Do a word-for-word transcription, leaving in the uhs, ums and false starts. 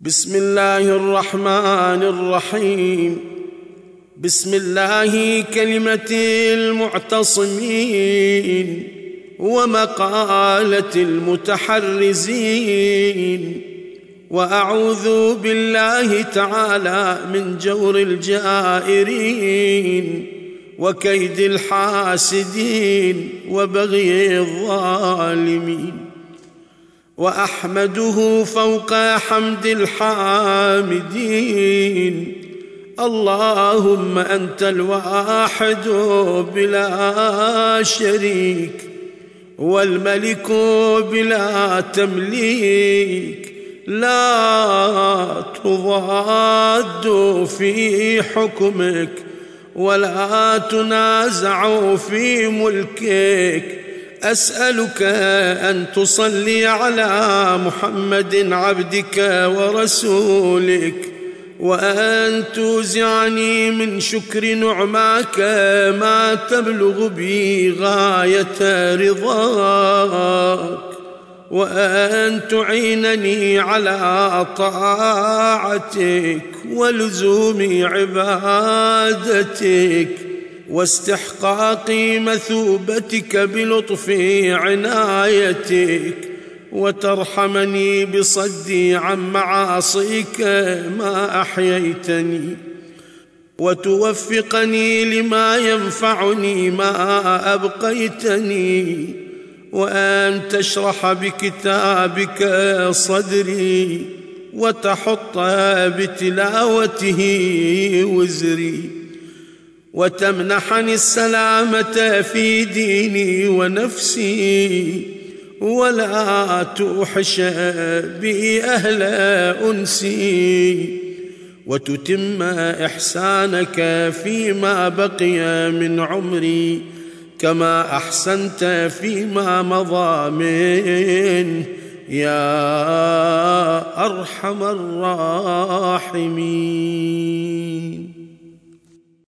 بسم الله الرحمن الرحيم. بسم الله كلمة المعتصمين ومقالة المتحرزين، وأعوذ بالله تعالى من جور الجائرين وكيد الحاسدين وبغي الظالمين، وأحمده فوق حمد الحامدين. اللهم أنت الواحد بلا شريك، والملك بلا تمليك، لا تضاد في حكمك ولا تنازع في ملكك. أسألك أن تصلي على محمد عبدك ورسولك، وأن توزعني من شكر نعماك ما تبلغ بي غاية رضاك، وأن تعينني على طاعتك ولزوم عبادتك واستحقاق مثوبتك بلطف عنايتك، وترحمني بصدي عن معاصيك ما أحييتني، وتوفقني لما ينفعني ما أبقيتني، وأن تشرح بكتابك صدري وتحط بتلاوته وزري، وتمنحني السلامة في ديني ونفسي، ولا توحش بي أهل أنسي، وتتم إحسانك فيما بقي من عمري كما أحسنت فيما مضى منه يا أرحم الراحمين.